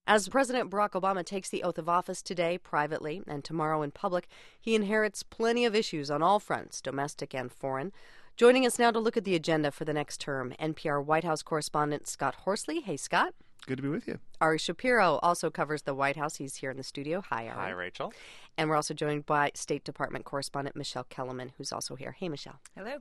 As President Barack Obama takes the oath of office today privately and tomorrow in public, he inherits plenty of issues on all fronts, domestic and foreign. Joining us now to look at the agenda for the next term, NPR White House correspondent Scott Horsley. Hey, Scott. Good to be with you. Ari Shapiro also covers the White House. He's here in the studio. Hi, Ari. Hi, Rachel. And we're also joined by State Department correspondent Michelle Kellerman, who's also here. Hey, Michelle. Hello.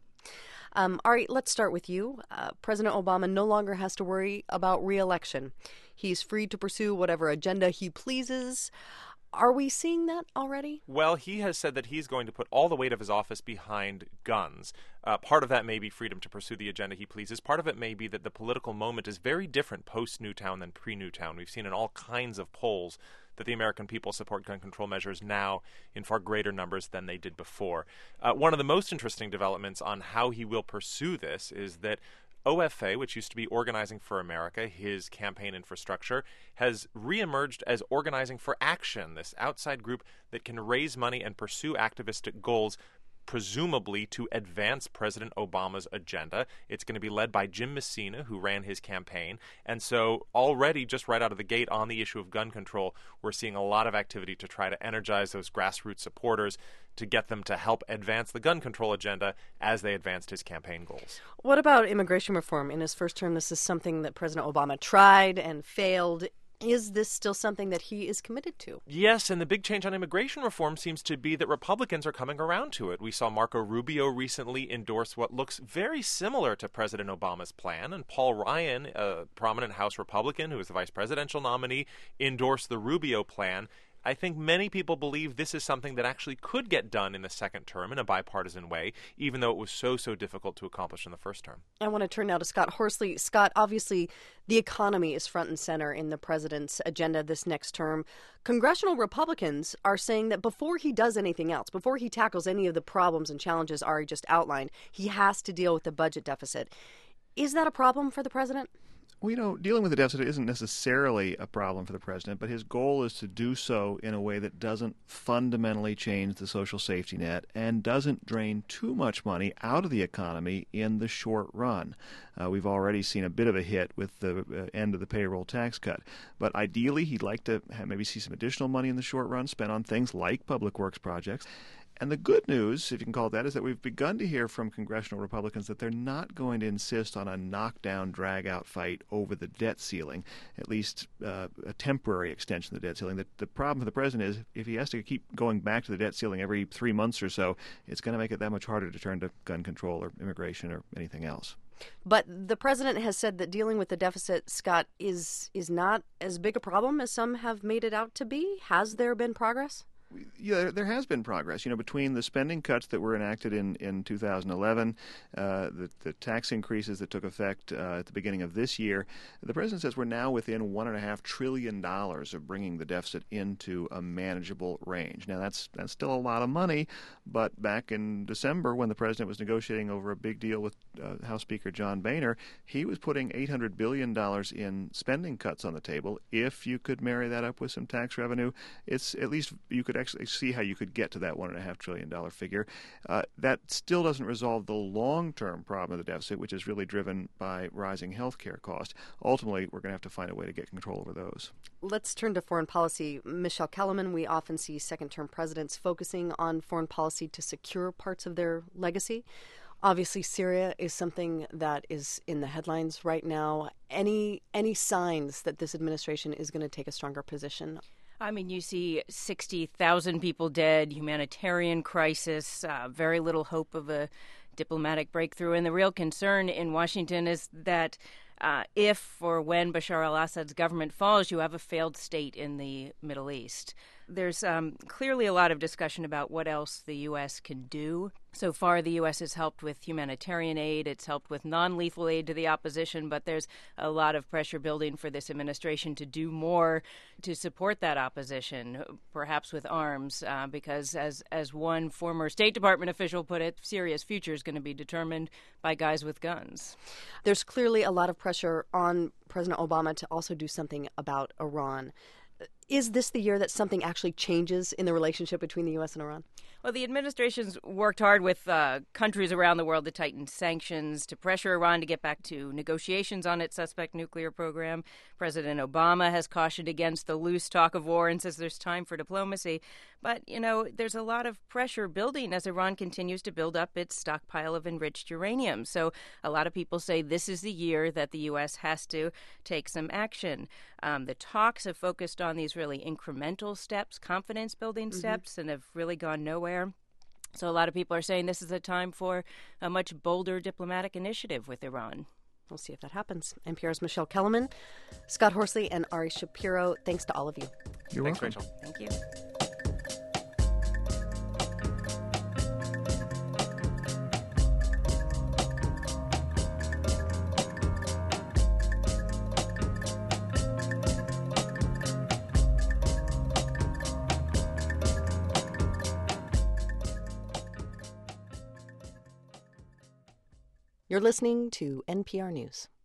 Ari, let's start with you. President Obama no longer has to worry about re-election. He's free to pursue whatever agenda he pleases. Are we seeing that already? Well, he has said that he's going to put all the weight of his office behind guns. Part of that may be freedom to pursue the agenda he pleases. Part of it may be that the political moment is very different post-Newtown than pre-Newtown. We've seen in all kinds of polls that the American people support gun control measures now in far greater numbers than they did before. One of the most interesting developments on how he will pursue this is that OFA, which used to be Organizing for America, his campaign infrastructure, has reemerged as Organizing for Action, this outside group that can raise money and pursue activistic goals, presumably to advance President Obama's agenda. It's going to be led by Jim Messina, who ran his campaign. And so already, just right out of the gate on the issue of gun control, we're seeing a lot of activity to try to energize those grassroots supporters to get them to help advance the gun control agenda as they advanced his campaign goals. What about immigration reform? In his first term, this is something that President Obama tried and failed. Is this still something that he is committed to? Yes, and the big change on immigration reform seems to be that Republicans are coming around to it. We saw Marco Rubio recently endorse what looks very similar to President Obama's plan, and Paul Ryan, a prominent House Republican who is the vice presidential nominee, endorsed the Rubio plan. I think many people believe this is something that actually could get done in the second term in a bipartisan way, even though it was so difficult to accomplish in the first term. I want to turn now to Scott Horsley. Scott, obviously the economy is front and center in the president's agenda this next term. Congressional Republicans are saying that before he does anything else, before he tackles any of the problems and challenges Ari just outlined, he has to deal with the budget deficit. Is that a problem for the president? Well, dealing with the deficit isn't necessarily a problem for the president, but his goal is to do so in a way that doesn't fundamentally change the social safety net and doesn't drain too much money out of the economy in the short run. We've already seen a bit of a hit with the end of the payroll tax cut. But ideally, he'd like to maybe see some additional money in the short run spent on things like public works projects. And the good news, if you can call it that, is that we've begun to hear from congressional Republicans that they're not going to insist on a knockdown, drag-out fight over the debt ceiling, at least a temporary extension of the debt ceiling. The problem for the president is if he has to keep going back to the debt ceiling every 3 months or so, it's going to make it that much harder to turn to gun control or immigration or anything else. But the president has said that dealing with the deficit, Scott, is not as big a problem as some have made it out to be. Has there been progress? Yeah, there has been progress. Between the spending cuts that were enacted in 2011, the tax increases that took effect at the beginning of this year, the president says we're now within $1.5 trillion of bringing the deficit into a manageable range. Now, that's still a lot of money, but back in December when the president was negotiating over a big deal with House Speaker John Boehner, he was putting $800 billion in spending cuts on the table. If you could marry that up with some tax revenue, it's at least you could actually see how you could get to that $1.5 trillion figure. That still doesn't resolve the long-term problem of the deficit, which is really driven by rising health care costs. Ultimately, we're going to have to find a way to get control over those. Let's turn to foreign policy. Michelle Kellerman, we often see second-term presidents focusing on foreign policy to secure parts of their legacy. Obviously, Syria is something that is in the headlines right now. Any signs that this administration is going to take a stronger position? I mean, you see 60,000 people dead, humanitarian crisis, very little hope of a diplomatic breakthrough. And the real concern in Washington is that if or when Bashar al-Assad's government falls, you have a failed state in the Middle East. There's clearly a lot of discussion about what else the U.S. can do. So far, the U.S. has helped with humanitarian aid. It's helped with non-lethal aid to the opposition, but there's a lot of pressure building for this administration to do more to support that opposition, perhaps with arms, because as one former State Department official put it, Syria's future is going to be determined by guys with guns. There's clearly a lot of pressure on President Obama to also do something about Iran. Is this the year that something actually changes in the relationship between the U.S. and Iran? Well, the administration's worked hard with countries around the world to tighten sanctions, to pressure Iran to get back to negotiations on its suspect nuclear program. President Obama has cautioned against the loose talk of war and says there's time for diplomacy. But, there's a lot of pressure building as Iran continues to build up its stockpile of enriched uranium. So a lot of people say this is the year that the U.S. has to take some action. The talks have focused on these really incremental steps, confidence-building steps, and have really gone nowhere. So a lot of people are saying this is a time for a much bolder diplomatic initiative with Iran. We'll see if that happens. NPR's Michelle Kellerman, Scott Horsley, and Ari Shapiro. Thanks to all of you. You're Thanks, welcome. Rachel. Thank you. You're listening to NPR News.